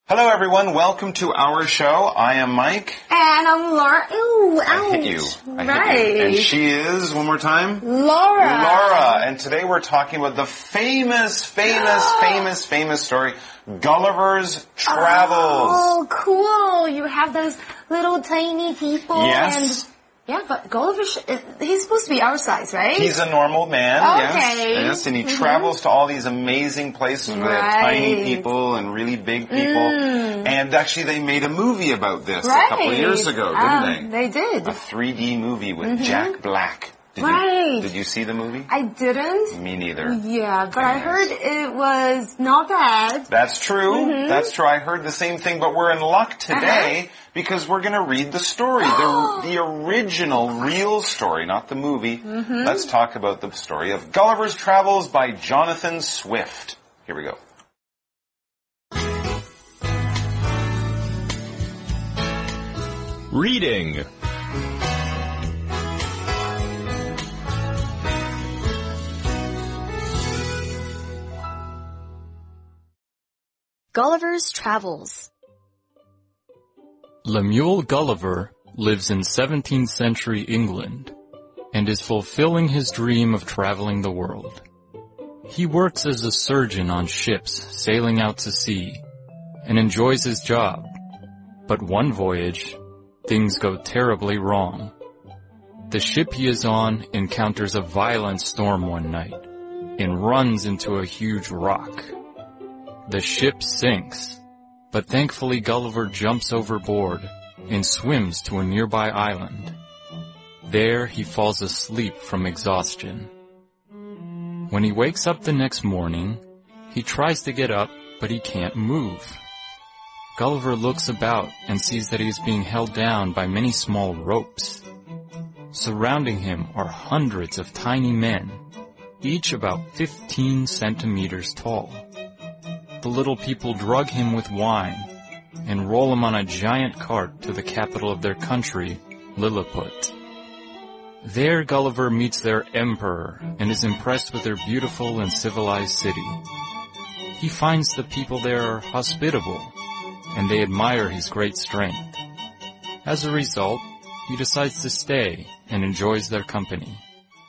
Hello, everyone. Welcome to our show. I am Mike. And I'm Laura. Ooh, ouch. I hit you. And she is, one more time? Laura. And today we're talking about the famous story, Gulliver's Travels. Oh, cool. You have those little tiny people. Yes. Yeah, but Gulliver, he's supposed to be our size, right? He's a normal man, okay. yes, and he travels to all these amazing places where they have tiny people and really big people. And actually they made a movie about this a couple of years ago, didn't they? They did. A 3D movie with Jack Black. Did you see the movie? I didn't. Me neither. Yeah, but I heard it was not bad. That's true. That's true. I heard the same thing, but we're in luck today because we're going to read the story, the original, real story, not the movie. Let's talk about the story of Gulliver's Travels by Jonathan Swift. Here we go. Reading. Gulliver's Travels. Lemuel Gulliver lives in 17th century England and is fulfilling his dream of traveling the world. He works as a surgeon on ships sailing out to sea and enjoys his job. But one voyage, things go terribly wrong. The ship he is on encounters a violent storm one night and runs into a huge rock. The ship sinks, but thankfully Gulliver jumps overboard and swims to a nearby island. There he falls asleep from exhaustion. When he wakes up the next morning, he tries to get up, but he can't move. Gulliver looks about and sees that he is being held down by many small ropes. Surrounding him are hundreds of tiny men, each about 15 centimeters tall. The little people drug him with wine and roll him on a giant cart to the capital of their country, Lilliput. There Gulliver meets their emperor and is impressed with their beautiful and civilized city. He finds the people there are hospitable, and they admire his great strength. As a result, he decides to stay and enjoys their company.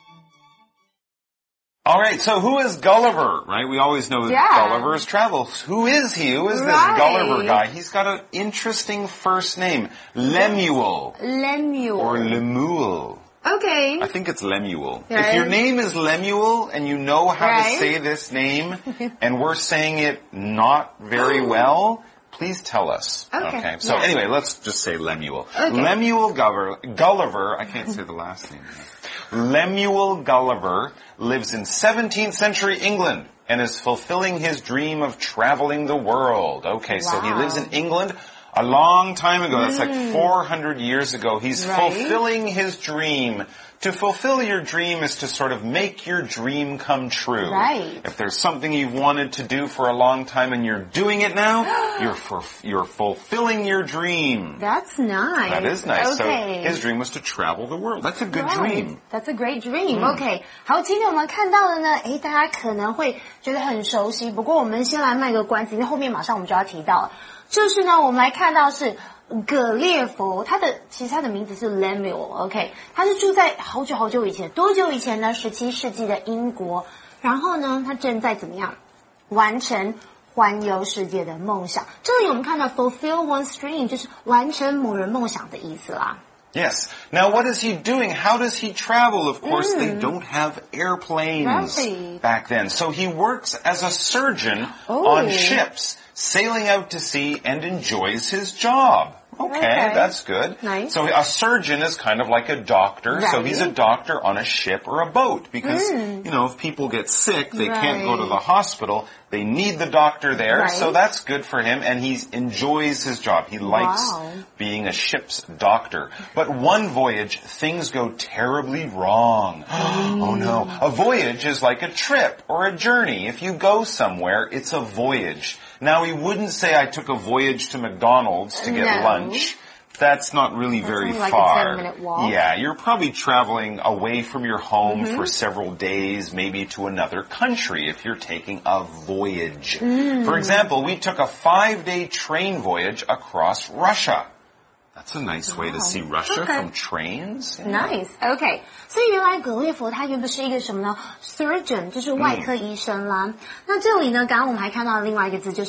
All right, so who is Gulliver, right? We always know Gulliver's Travels. Who is he? Who is this Gulliver guy? He's got an interesting first name, Lemuel. Or Lemuel. Okay. I think it's Lemuel. Right. If your name is Lemuel and you know how to say this name and we're saying it not very well, please tell us. Okay. So anyway, let's just say Lemuel. Lemuel Gulliver, I can't say the last name. Lemuel Gulliver lives in 17th century England and is fulfilling his dream of traveling the world. Okay, so he lives in England a long time ago. That's like 400 years ago. He's fulfilling his dream. To fulfill your dream is to sort of make your dream come true. Right. If there's something you've wanted to do for a long time and you're doing it now, you're fulfilling your dream. That's nice. That is nice. So his dream was to travel the world. That's a good dream. That's a great dream. Okay. 好，今天我们看到的呢，大家可能会觉得很熟悉，不过我们先来卖个关子，因为后面马上我们就要提到了。就是呢，我们来看到是葛列佛，其实他的名字是 Lemuel，OK， 他是住在好久以前，多久以前呢？17世纪的英国。然后呢，他正在怎么样完成环游世界的梦想？这里我们看到 fulfill one's dream 就是完成某人梦想的意思啦。 Yes. Now, what is he doing? How does he travel? Of course, they don't have airplanes back then. So he works as a surgeon on ships, sailing out to sea, and enjoys his job. Okay, that's good. Nice. So a surgeon is kind of like a doctor. So he's a doctor on a ship or a boat because, you know, if people get sick, they can't go to the hospital. They need the doctor there. So that's good for him. And he enjoys his job. He likes being a ship's doctor. But one voyage, things go terribly wrong. Oh no. A voyage is like a trip or a journey. If you go somewhere, it's a voyage. Now, he wouldn't say I took a voyage to McDonald's to get lunch. That's not really very like far. a 10-minute walk. Yeah, you're probably traveling away from your home for several days, maybe to another country if you're taking a voyage. For example, we took a 5-day train voyage across Russia. That's a nice way to see Russia from trains. Yeah. Nice. Okay. 所以原来格列佛他原本是一个什么呢 ？surgeon 就是外科医生啦。那这里呢，刚刚我们还看到另外一个字就是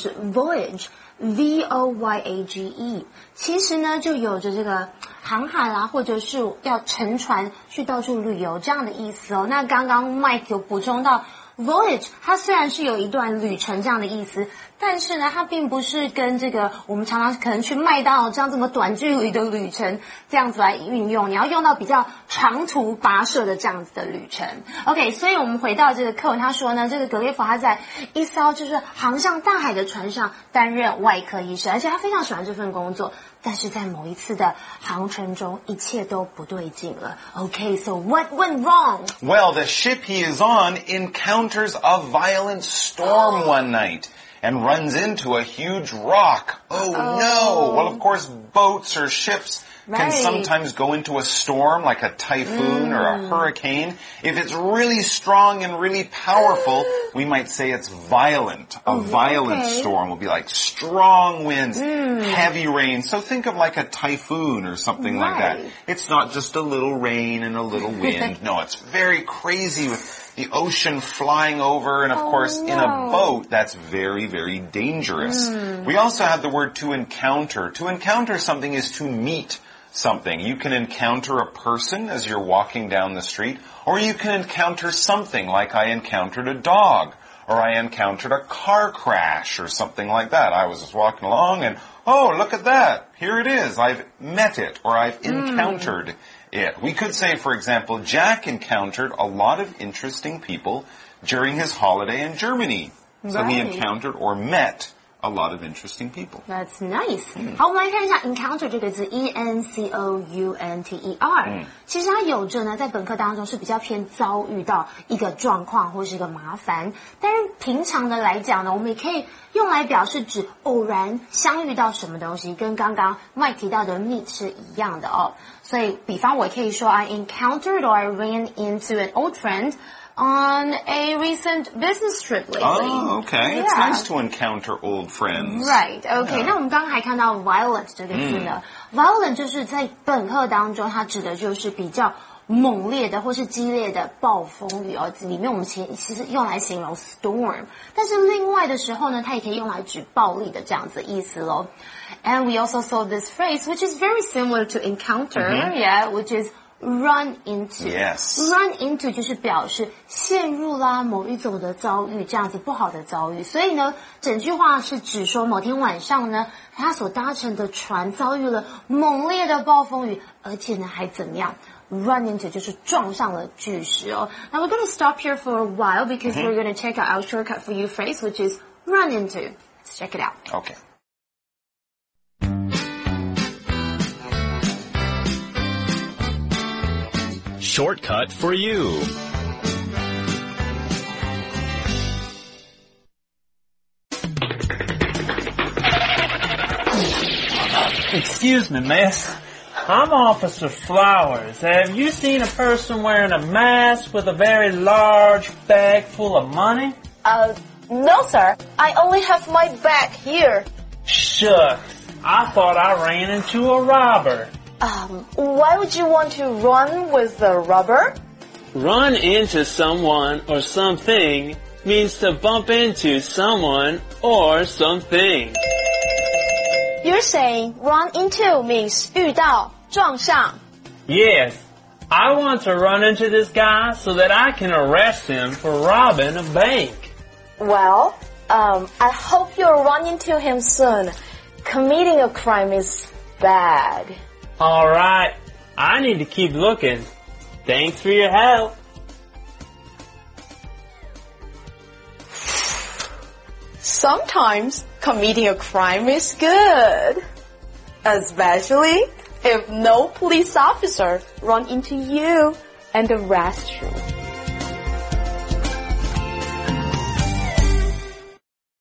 voyage。voyage 其实呢就有着这个航海啦，或者是要乘船去到处旅游这样的意思哦。那刚刚 Mike 有补充到 voyage 它虽然是有一段旅程这样的意思，但是呢它并不是跟这个我们常常可能去麦当劳这样这么短距离的旅程这样子来运用，你要用到比较长途跋涉的这样子的旅程。 OK， 所以我们回到这个课文，他说呢这个格列佛他在一艘就是航向大海的船上担任外科医生，而且他非常喜欢这份工作，但是在某一次的航程中一切都不对劲了。 Okay, so what went wrong? Well, the ship he is on encounters a violent storm one night and runs into a huge rock. Oh no! Well, of course, boats or ships can sometimes go into a storm like a typhoon or a hurricane. If it's really strong and really powerful, we might say it's violent. A violent storm will be like strong winds, heavy rain. So think of like a typhoon or something like that. It's not just a little rain and a little wind. No, it's very crazy with the ocean flying over, and of course in a boat that's very, very dangerous. We also have the word to encounter. To encounter something is to meet something. You can encounter a person as you're walking down the street, or you can encounter something like I encountered a dog, or I encountered a car crash or something like that. I was just walking along and, oh, look at that. Here it is. I've met it, or I've encountered it. We could say, for example, Jack encountered a lot of interesting people during his holiday in Germany. So he encountered or met a lot of interesting people. That's nice. 好，我们来看一下 encounter 这个字 E-N-C-O-U-N-T-E-R。其实它有着呢，在本课当中是比较偏遭遇到一个状况或是一个麻烦，但是平常的来讲呢，我们也可以用来表示指偶然相遇到什么东西，跟刚刚 Mike 提到的 meet 是一样的哦。所以，比方我可以说 I encountered or I ran into an old friend on a recent business trip lately. Oh, okay. It's nice to encounter old friends. Right. Okay. 那我们刚刚还看到 violent 这个字呢 ，violent 就是在本课当中，它指的就是比较猛烈的或是激烈的暴风雨哦。里面我们其实用来形容 storm， 但是另外的时候呢，它也可以用来指暴力的这样子的意思咯。And we also saw this phrase, which is very similar to encounter, which is run into. Yes. Run into 就是表示陷入啦某一种的遭遇，这样子不好的遭遇。所以呢，整句话是指说某天晚上呢，他所搭乘的船遭遇了猛烈的暴风雨，而且呢还怎么样？Run into 就是撞上了巨石哦。Now we're going to stop here for a while because we're going to check out our shortcut for you phrase, which is run into. Let's check it out. Okay. Shortcut for you. Excuse me, miss. I'm Officer Flowers. Have you seen a person wearing a mask with a very large bag full of money? No, sir. I only have my bag here. Shucks. I thought I ran into a robber. Why would you want to run with the robber? Run into someone or something means to bump into someone or something. You're saying run into means 遇到,撞上. Yes. I want to run into this guy so that I can arrest him for robbing a bank. Well, I hope you'll run into him soon. Committing a crime is bad. All right. I need to keep looking. Thanks for your help. Sometimes committing a crime is good. Especially if no police officer run into you and arrest you.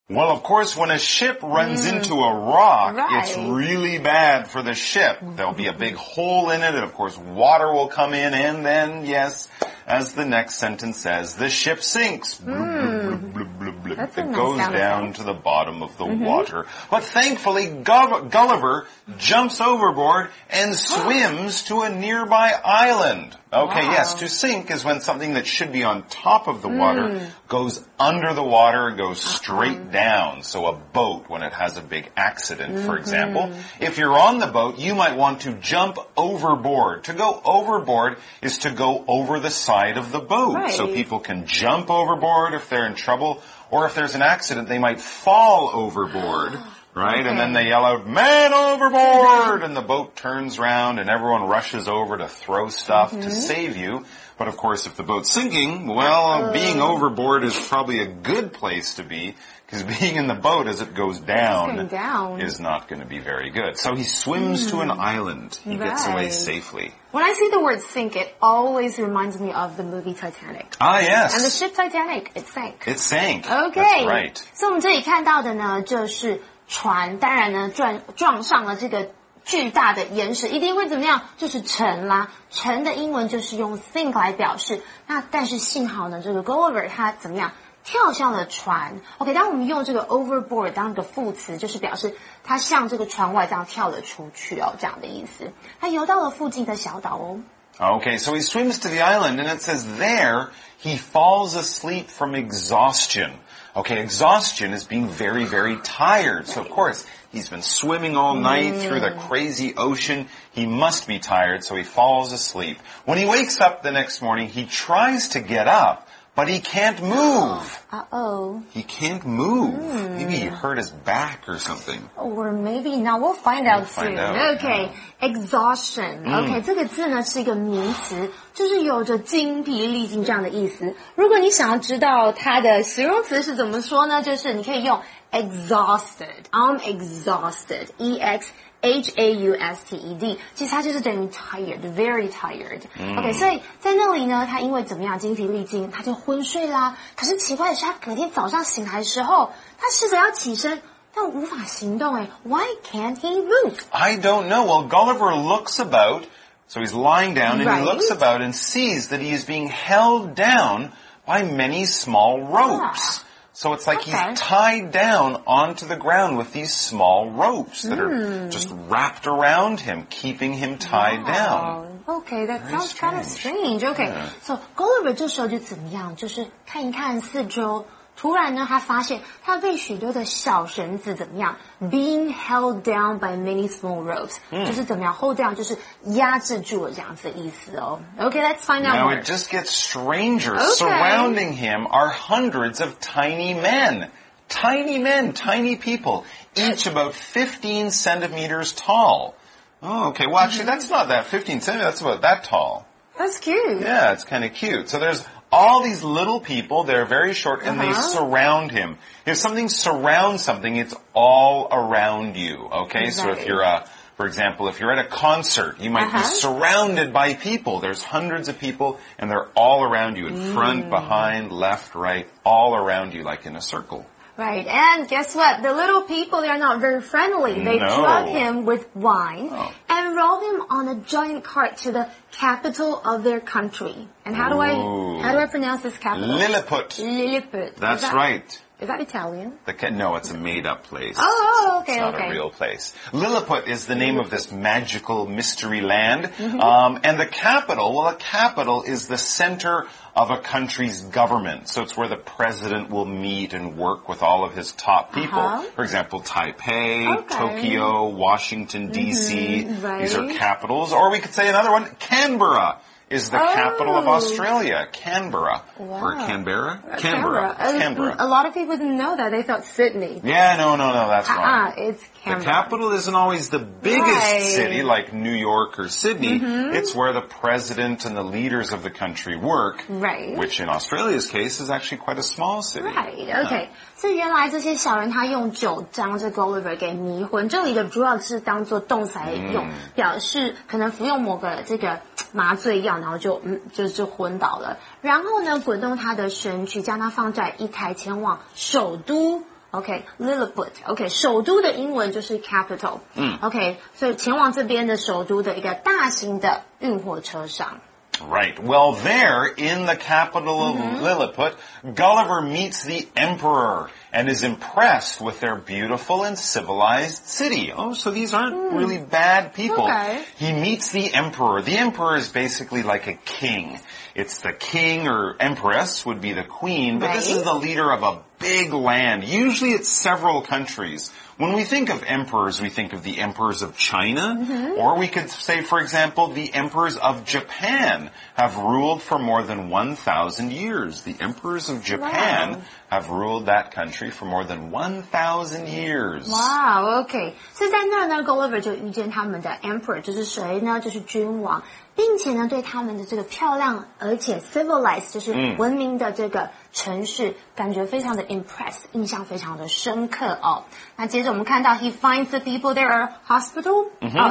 Well, of course, when a ship runs into a rock, it's really bad for the ship. There'll be a big hole in it, and of course, water will come in, and then, yes, as the next sentence says, the ship sinks. Blub, blub, blub, blub, blub. It goes down to the bottom of the water. But thankfully, Gulliver jumps overboard and swims to a nearby island. Okay, yes, to sink is when something that should be on top of the water goes under the water and goes straight down. So a boat, when it has a big accident, for example. If you're on the boat, you might want to jump overboard. To go overboard is to go over the side of the boat. Right. So people can jump overboard if they're in trouble, or if there's an accident, they might fall overboard. Right? Okay. And then they yell out, "Man overboard!" And the boat turns around and everyone rushes over to throw stuff to save you. But of course, if the boat's sinking, well, being overboard is probably a good place to be, because being in the boat as it goes down is not going to be very good. So he swims to an island. He gets away safely. When I see the word sink, it always reminds me of the movie Titanic. Ah, yes. And the ship Titanic, it sank. It sank. Okay. That's right. 所以我们这里看到的呢，就是船，当然呢撞上了这个巨大的岩石，一定会怎么样？就是沉啦。沉的英文就是用 sink 来表示。那但是幸好呢，这个 Gulliver 他怎么样？跳下了船。OK， 当我们用这个 overboard 当一个副词，就是表示他向这个船外这样跳了出去哦，这样的意思。他游到了附近的小岛哦。 Okay, so he swims to the island, and it says there he falls asleep from exhaustion. Okay, exhaustion is being very, very tired. So, of course, he's been swimming all night through the crazy ocean. He must be tired, so he falls asleep. When he wakes up the next morning, he tries to get up, but he can't move. Uh-oh. He can't move. Maybe he hurt his back or something. Or maybe not. We'll find out soon. Okay. Exhaustion. Okay, 这个字呢是一个名词，就是有着精疲力尽这样的意思。如果你想要知道它的形容词是怎么说呢，就是你可以用 exhausted. I'm exhausted. E-X-H-A-U-S-T-E-D 其实它就是等于 tired, very tired. OK, 所以在那里呢，他因为怎么样精疲力尽，他就昏睡啦。可是奇怪的是，他隔天早上醒来的时候，他试着要起身，但无法行动哎。Why can't he move? I don't know. Well, Gulliver looks about, so he's lying down, and he looks about and sees that he is being held down by many small ropes. So it's like he's tied down onto the ground with these small ropes that are just wrapped around him, keeping him tied down. Okay, that sounds kind of strange. Okay, so Gulliver 这时候就怎么样？就是看一看四周。突然呢，他发现他被许多的小绳子怎么样 ？Being held down by many small ropes，就是怎么样 ？Hold down 就是压制住了这样子的意思哦。Okay, let's find out more. Now it just gets stranger. Surrounding him are hundreds of tiny men. Tiny men, tiny people, each about 15 centimeters tall. Oh, okay. Well, actually, that's not that 15 centimeters. That's about that tall. That's cute. Yeah, it's kind of cute. So there's all these little people, they're very short, and they surround him. If something surrounds something, it's all around you, okay? So if you're for example, if you're at a concert, you might be surrounded by people. There's hundreds of people, and they're all around you, in front, behind, left, right, all around you, like in a circle. Right, and guess what? The little people, they're not very friendly. They drug him with wine and roll him on a giant cart to the capital of their country. And how do I pronounce this capital? Lilliput. Lilliput. That's right. Is that Italian? No, it's a made-up place. Oh, okay, It's not a real place. Lilliput is the name of this magical mystery land. And the capital, well, a capital is the center of a country's government. So it's where the president will meet and work with all of his top people. For example, Taipei, Tokyo, Washington, D.C. These are capitals. Or we could say another one, Canberra is the capital of Australia, Canberra. Or Canberra? Canberra. Canberra. A lot of people didn't know that. They thought Sydney. Yeah, no, that's wrong. It's Canberra. The capital isn't always the biggest city like New York or Sydney. It's where the president and the leaders of the country work. Right. Which in Australia's case is actually quite a small city. Right, okay. 所以原来这些小人他用酒将这 Gulliver 给迷昏。这里的 drug 是当作动词来用，表示可能服用某个这个麻醉药，然后就昏倒了。然后呢，滚动他的身躯，将他放在一台前往首都 OK，Lilliput，OK，首都的英文就是 capital。OK，所以前往这边的首都的一个大型的运货车上。 Right. Well, there, in the capital of Lilliput, Gulliver meets the emperor and is impressed with their beautiful and civilized city. Oh, so these aren't really bad people. Okay. He meets the emperor. The emperor is basically like a king. It's the king or empress would be the queen, but this is the leader of a big land. Usually it's several countries. When we think of emperors, we think of the emperors of China, or we could say, for example, the emperors of Japan have ruled for more than 1,000 years. The emperors of Japan have ruled that country for more than 1,000 years. Wow, okay. 所以在那儿呢 ，Gulliver 就遇见他们的 emperor， 就是谁呢？就是君王，并且呢，对他们的这个漂亮而且 civilized， 就是文明的这个城市，感觉非常的 impressed， 印象非常的深刻哦。那接着我们看到 he finds the people there are hospitable.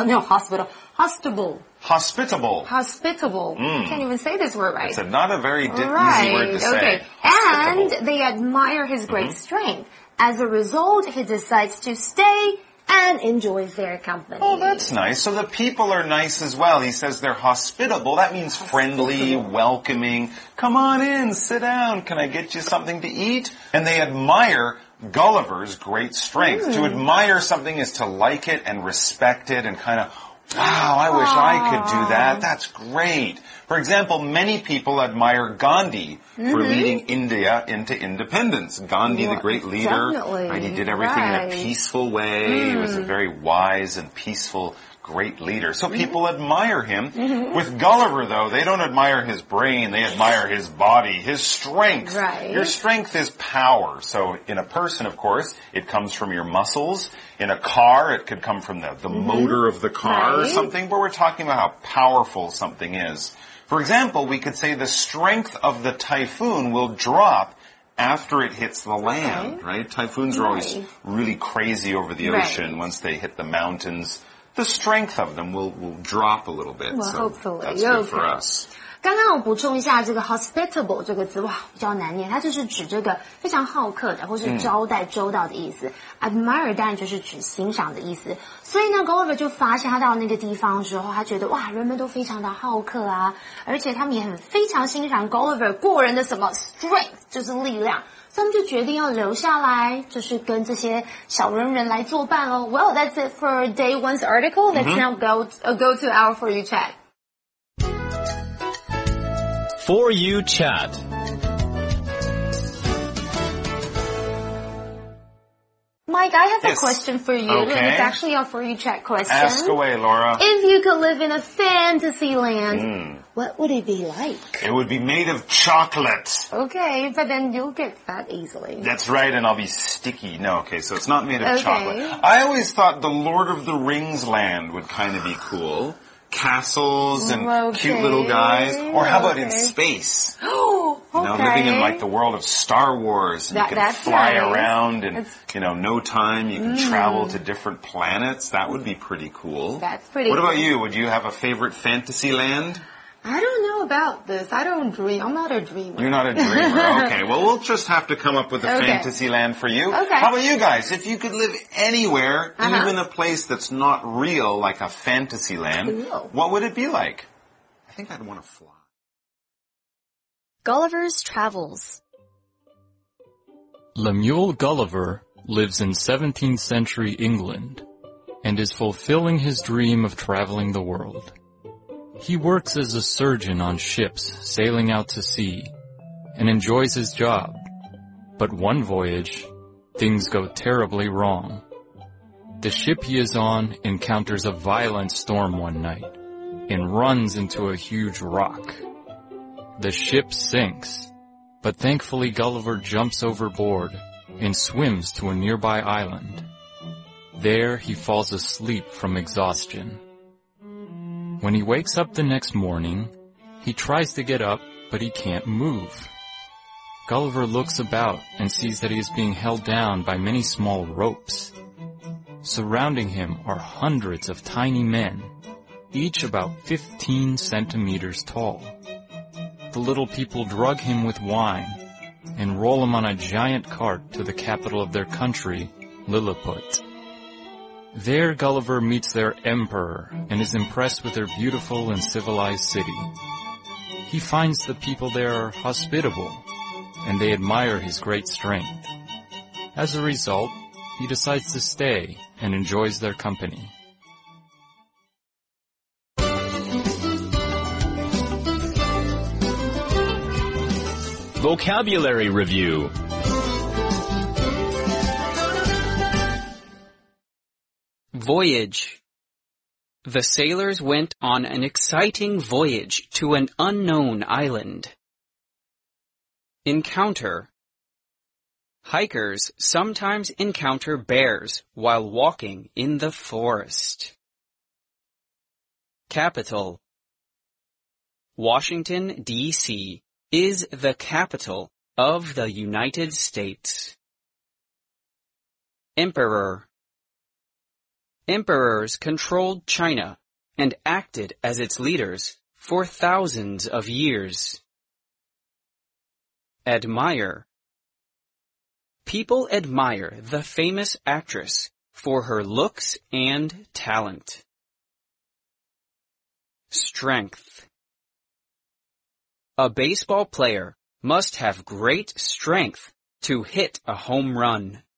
Hospitable. Can't even say this word right. It's not a very easy word to say. Okay. And they admire his great strength. As a result, he decides to stay and enjoys their company. Oh, that's nice. So the people are nice as well. He says they're hospitable. That means friendly, welcoming. Come on in, sit down. Can I get you something to eat? And they admire Gulliver's great strength. To admire something is to like it and respect it and kind of, wow, I wish I could do that. That's great. For example, many people admire Gandhi for leading India into independence. Gandhi, the great leader, right? He did everything in a peaceful way. He was a very wise and peaceful, great leader. So people admire him. With Gulliver, though, they don't admire his brain. They admire his body, his strength. Right. Your strength is power. So in a person, of course, it comes from your muscles. In a car, it could come from the motor of the car or something. But we're talking about how powerful something is. For example, we could say the strength of the typhoon will drop after it hits the land, right? Typhoons are always really crazy over the ocean. Once they hit the mountains, the strength of them will drop a little bit. Well, so hopefully. that's good for us. 刚刚我补充一下这个 hospitable 这个字，哇，比较难念，它就是指这个非常好客的，或是招待周到的意思。admire 当然就是指欣赏的意思。所以呢 ，Gulliver 就发现他到那个地方之后，他觉得哇，人们都非常的好客啊，而且他们也非常欣赏 Gulliver 过人的什么 strength， 就是力量。所以他们就决定要留下来，就是跟这些小人来作伴哦。Well, that's it for day one's article. Let's now go to our For You chat. For You chat. Mike, I have a question for you. Okay. It's actually a For You chat question. Ask away, Laura. If you could live in a fantasy land, what would it be like? It would be made of chocolate. Okay, but then you'll get fat easily. That's right, and I'll be sticky. No, okay, so it's not made of chocolate. I always thought the Lord of the Rings land would kind of be cool. Castles and cute little guys. Or how about in space? Oh, okay. You know, living in like the world of Star Wars. And you can fly around and, no time. You can travel to different planets. That would be pretty cool. That's pretty cool. What about you? Would you have a favorite fantasy land? I don't know about this. I don't dream. I'm not a dreamer. You're not a dreamer. Okay. Well, we'll just have to come up with a fantasy land for you. Okay. How about you guys? If you could live anywhere, even a place that's not real, like a fantasy land, what would it be like? I think I'd want to fly. Gulliver's Travels. Lemuel Gulliver lives in 17th century England and is fulfilling his dream of traveling the world. He works as a surgeon on ships sailing out to sea and enjoys his job. But one voyage, things go terribly wrong. The ship he is on encounters a violent storm one night and runs into a huge rock. The ship sinks, but thankfully Gulliver jumps overboard and swims to a nearby island. There he falls asleep from exhaustion. When he wakes up the next morning, he tries to get up, but he can't move. Gulliver looks about and sees that he is being held down by many small ropes. Surrounding him are hundreds of tiny men, each about 15 centimeters tall. The little people drug him with wine and roll him on a giant cart to the capital of their country, Lilliput. There Gulliver meets their emperor and is impressed with their beautiful and civilized city. He finds the people there are hospitable, and they admire his great strength. As a result, he decides to stay and enjoys their company. Vocabulary Review. Voyage. The sailors went on an exciting voyage to an unknown island. Encounter. Hikers sometimes encounter bears while walking in the forest. Capital. Washington, D.C. is the capital of the United States. Emperor. Emperors controlled China and acted as its leaders for thousands of years. Admire. People admire the famous actress for her looks and talent. Strength. A baseball player must have great strength to hit a home run.